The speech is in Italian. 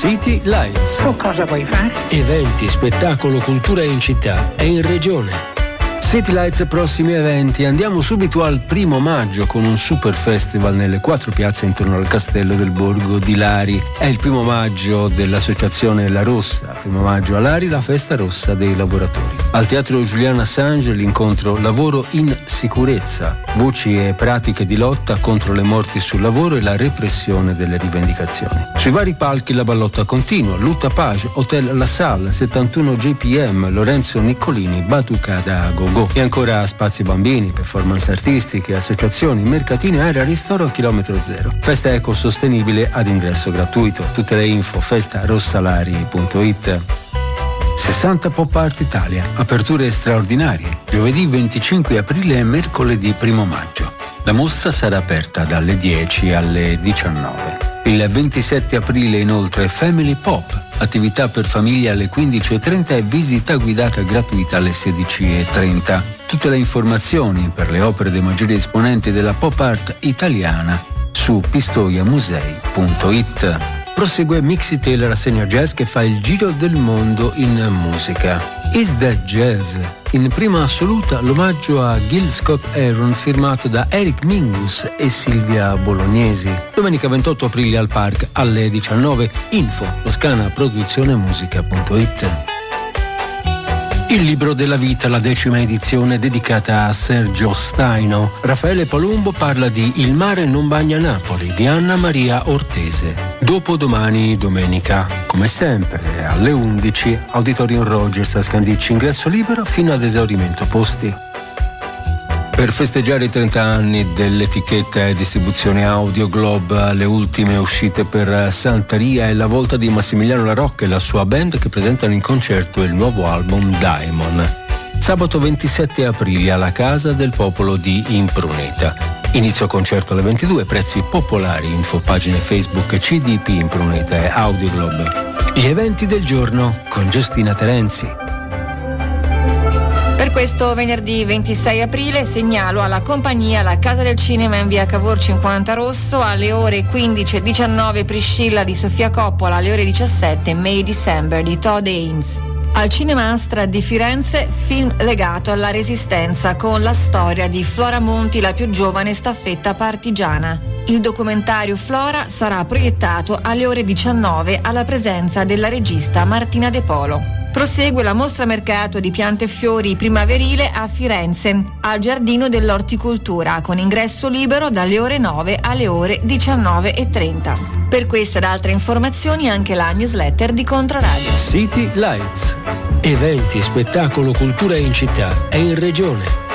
City Lights. Cosa vuoi fare? Eventi, spettacolo, cultura in città e in regione. City Lights e prossimi eventi. Andiamo subito al 1 maggio con un super festival nelle 4 piazze intorno al castello del borgo di Lari. È il 1 maggio dell'associazione La Rossa. 1 maggio a Lari, la festa rossa dei lavoratori. Al teatro Julian Assange l'incontro Lavoro in sicurezza. Voci e pratiche di lotta contro le morti sul lavoro e la repressione delle rivendicazioni. Sui vari palchi la ballotta continua. Lutta Page, Hotel La Salle, 71 JPM, Lorenzo Niccolini, Batucada Gogo. E ancora spazi bambini, performance artistiche, associazioni, mercatini, area ristoro a chilometro zero. Festa ecosostenibile ad ingresso gratuito. Tutte le info festarossalari.it. 60 Pop Art Italia, aperture straordinarie, giovedì 25 aprile e mercoledì 1 maggio. La mostra sarà aperta dalle 10 alle 19. Il 27 aprile inoltre Family Pop, attività per famiglie alle 15.30 e visita guidata gratuita alle 16.30. Tutte le informazioni per le opere dei maggiori esponenti della pop art italiana su pistoiamusei.it. Prosegue Mixitail, la rassegna jazz che fa il giro del mondo in musica. Is That Jazz? In prima assoluta l'omaggio a Gil Scott-Heron firmato da Eric Mingus e Silvia Bolognesi. Domenica 28 aprile al Park alle 19. Info toscanaproduzionemusica.it. Il libro della vita, la 10ª edizione dedicata a Sergio Staino. Raffaele Palumbo parla di Il mare non bagna Napoli di Anna Maria Ortese. Dopodomani domenica, come sempre, alle 11, Auditorium Rogers a Scandicci, ingresso libero fino ad esaurimento posti. Per festeggiare i 30 anni dell'etichetta e distribuzione Audio Globe, le ultime uscite per Santaria è la volta di Massimiliano La Rocca e la sua band che presentano in concerto il nuovo album Diamond. Sabato 27 aprile alla Casa del Popolo di Impruneta. Inizio concerto alle 22, prezzi popolari, info pagine Facebook CDP Impruneta e Audio Globe. Gli eventi del giorno con Giustina Terenzi. Per questo venerdì 26 aprile segnalo alla compagnia La Casa del Cinema in via Cavour 50 Rosso alle ore 15:19 Priscilla di Sofia Coppola, alle ore 17 May December di Todd Haynes. Al Cinema Astra di Firenze, film legato alla Resistenza con la storia di Flora Monti, la più giovane staffetta partigiana. Il documentario Flora sarà proiettato alle ore 19 alla presenza della regista Martina De Polo. Prosegue la mostra mercato di piante e fiori primaverile a Firenze, al Giardino dell'Orticoltura, con ingresso libero dalle ore 9 alle ore 19:30. Per queste ed altre informazioni anche la newsletter di Controradio. City Lights. Eventi, spettacolo, cultura in città e in regione.